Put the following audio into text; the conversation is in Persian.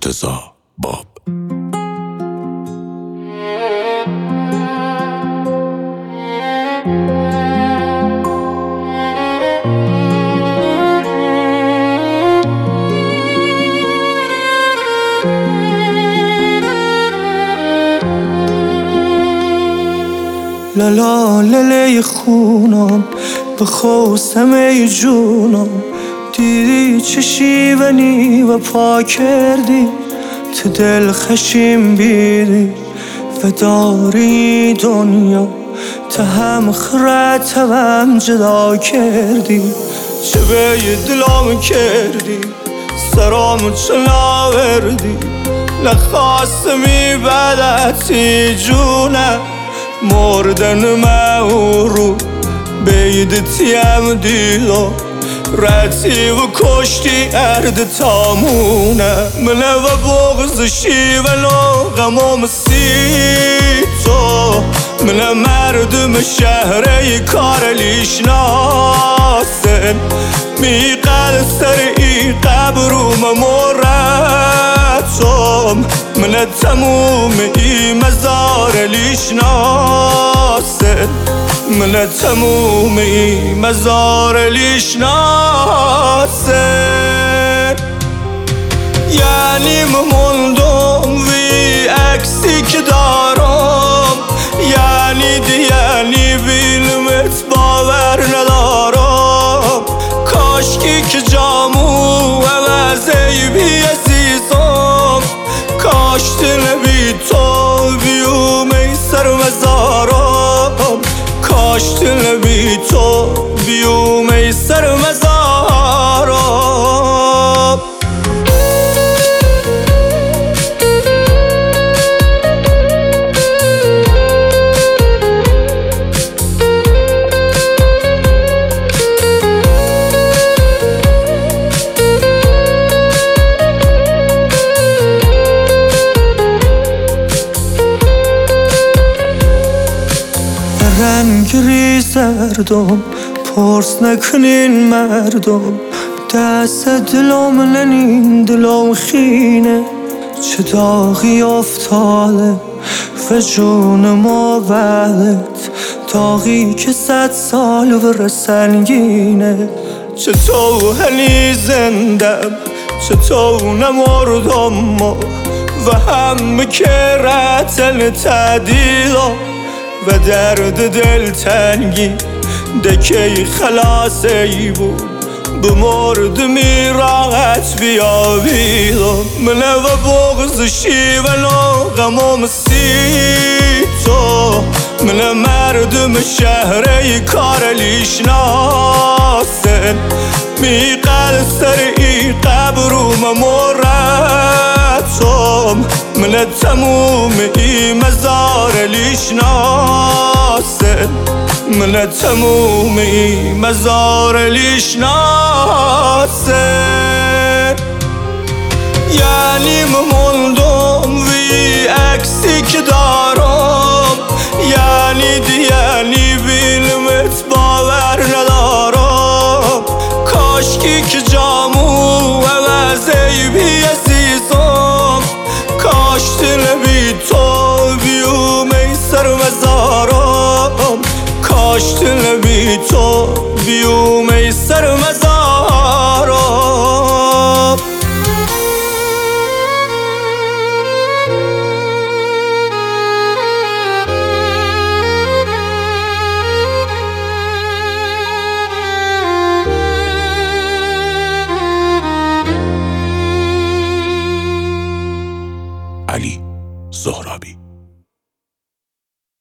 مرتضی باب. لالا لله خونم بخواستم ای جونم، دیدی چه شیونی و پا کردی تو دل خشیم بیدی و داری دنیا تا هم خرد هم جدا کردی. چه به دلم کردی سرام چه ناوردی، نخواستمی بدتی جونم مردن مورو بیدتیم دیلا رتی و کشتی ارد تامونه منه و بغزشی ولو غمام سی تو منه مردم شهره کارلیش ناسن میقل سر ای قبروم مرتم منه تموم ای مزار لیش ناسن منه تموم ای مزار لیش ناسن. یعنی مموندم وی عکسی که دارم، یعنی بیلمت باور ندارم، کاشکی که جامو عوضی بی عزیزم، کاش دل بی تو بیوم ای سر مزارم، کاش دل بی تو بیوم ای سر مزارم. رنگ ریزردم پرس نکنین مردم، دست دلم ننین دلم خینه، چه داغی افتاده و جون ما ولد داغی که 100 سال و سنگینه. چه تو هنی زندم چه تو نمردم و هم که رتن تعدیلا و درد دل تنگی دکی خلاصی بود بمرد می راحت بیابیدم منه و بغزشی ولو غمام سی تو منه مردم شهره کارلیش ناسن میقل سر ای قبروم مرتم منه تموم ای مزار لیش ناسن منه تموم ای مزار لیش ناسن. یعنی مموندم وی عکسی که دارم، یعنی بیلمت باور ندارم، کاشکی که جامو عوضی بی عزیزم، کاش دل بی تو بیوم ای سر مزارم، کاش دل بی تو بیوم ای سر مزارم. علی زهرابی.